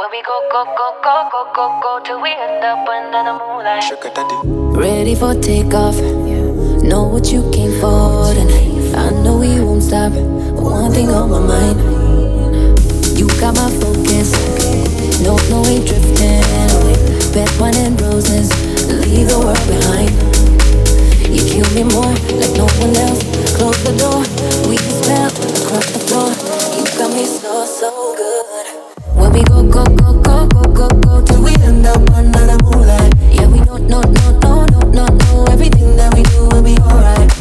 we go, go, go, go, go, go, go till we end up under the moonlight. Sugar daddy. Ready for takeoff. Know what you came for tonight. I know we won't stop. One thing on my mind. You got my focus. No, no, ain't drifting away. Red wine and roses. Leave the world behind. You kill me more like no one else. Close the door. We can smell across the floor. You got me so, so good. When we go, go, go, go, go, go, go till we end up under the moonlight. Yeah, we know, no, no, no, no, no, no. Everything that we do will be alright.